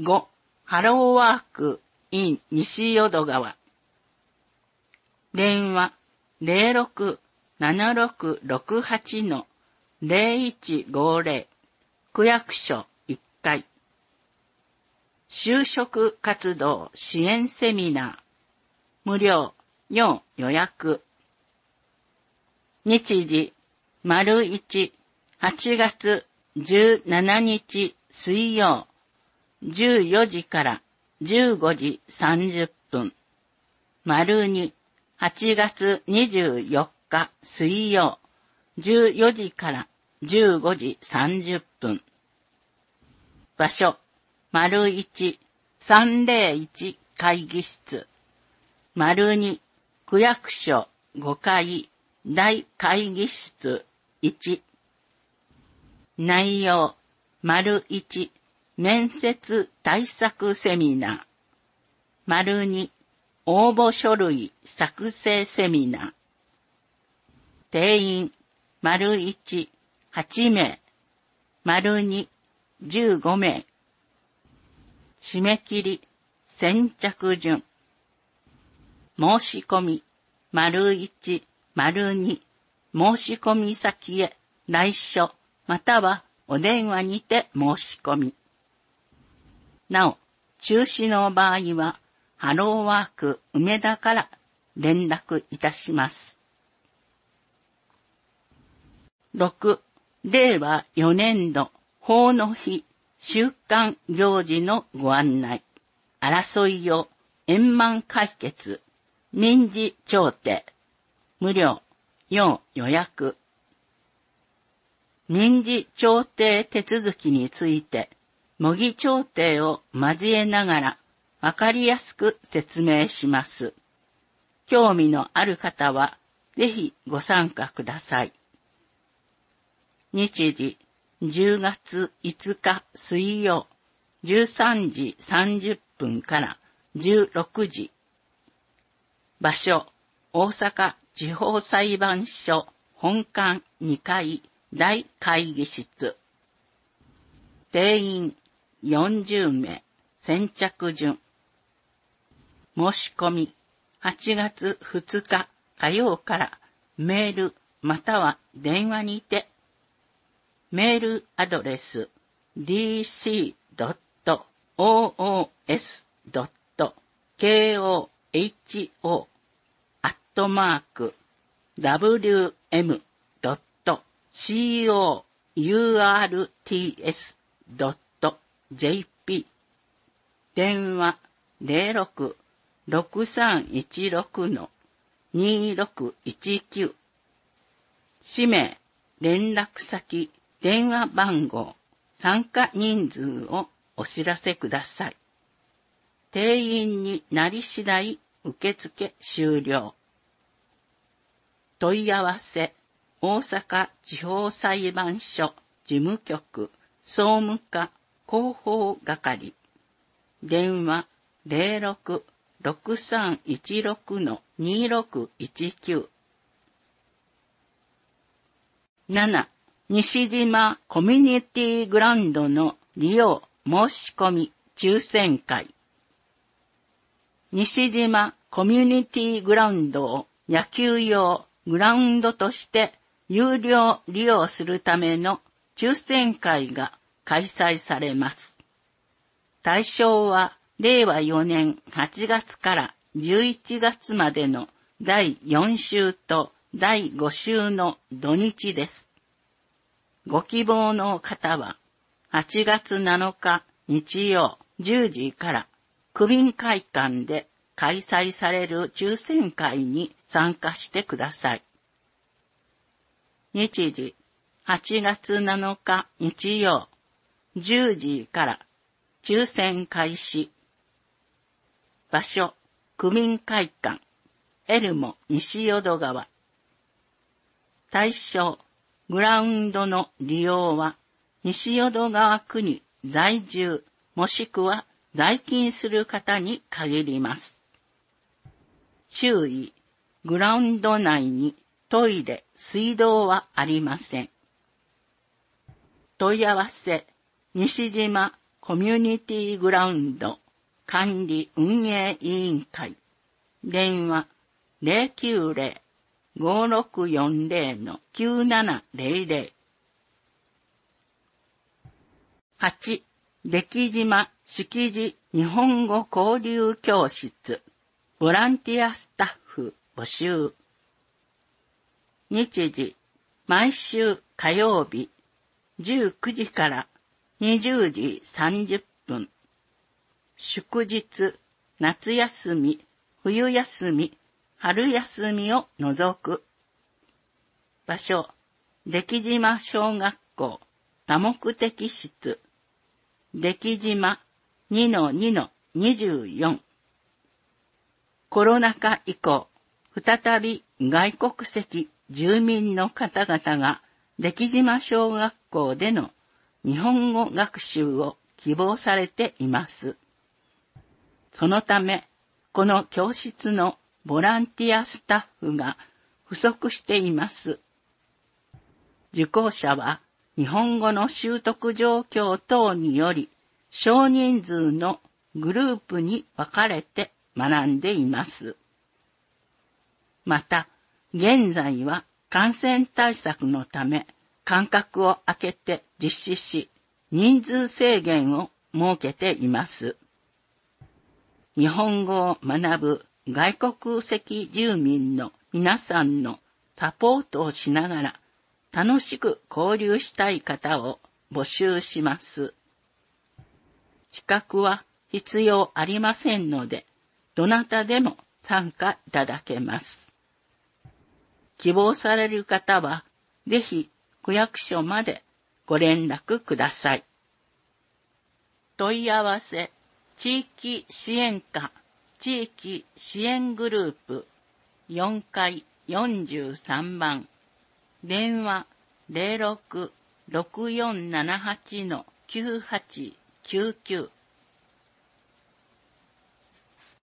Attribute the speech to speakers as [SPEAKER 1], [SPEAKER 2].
[SPEAKER 1] 5. ハローワーク in 西淀川。電話 067668-0150 区役所1階。就職活動支援セミナー無料4予約。日時 ①8 月17日水曜14時から15時30分。2 8月24日水曜14時から15時30分。場所 ①301 会議室。2区役所5階大会議室1。内容 ①面接対策セミナー。2応募書類作成セミナー。定員 ①8 名。2 15名。締め切り先着順。申し込み ①2 申し込み先へ来所またはお電話にて申し込み。なお、中止の場合は、ハローワーク梅田から連絡いたします。6. 令和4年度法の日週間行事のご案内。争いを円満解決。民事調停。無料4予約。民事調停手続きについて、模擬調停を交えながらわかりやすく説明します。興味のある方はぜひご参加ください。日時10月5日水曜13時30分から16時。場所大阪地方裁判所本館2階大会議室。定員40名。先着順。申し込み8月2日火曜からメールまたは電話にて。メールアドレス dc.ohs.koh@wm.courts.jp 電話 066316-2619 氏名、連絡先、電話番号、参加人数をお知らせください。定員になり次第受付終了。問い合わせ、大阪地方裁判所事務局総務課広報係。電話 066316-2619。7. 西島コミュニティグラウンドの利用申し込み抽選会。西島コミュニティグラウンドを野球用グラウンドとして有料利用するための抽選会が開催されます。対象は令和4年8月から11月までの第4週と第5週の土日です。ご希望の方は8月7日日曜10時から区民会館で開催される抽選会に参加してください。日時8月7日日曜10時から抽選開始。場所区民会館エルモ西淀川。対象グラウンドの利用は西淀川区に在住もしくは在勤する方に限ります。注意、グラウンド内にトイレ、水道はありません。問い合わせ、西島ココミュニティグラウンド管理運営委員会電話 090-5640-9700 8. 出来島識字日本語交流教室ボランティアスタッフ募集日時毎週火曜日19時から20時30分祝日夏休み冬休み春休みを除く場所出来島小学校多目的室出来島 2-2-24 コロナ禍以降、再び外国籍住民の方々が出来島小学校での日本語学習を希望されています。そのため、この教室のボランティアスタッフが不足しています。受講者は日本語の習得状況等により少人数のグループに分かれて学んでいます。また、現在は感染対策のため間隔を空けて実施し、人数制限を設けています。日本語を学ぶ外国籍住民の皆さんのサポートをしながら楽しく交流したい方を募集します。資格は必要ありませんので、どなたでも参加いただけます。希望される方は、ぜひ区役所までご連絡ください。問い合わせ、地域支援課、地域支援グループ、4階43番、電話 06-6478-9899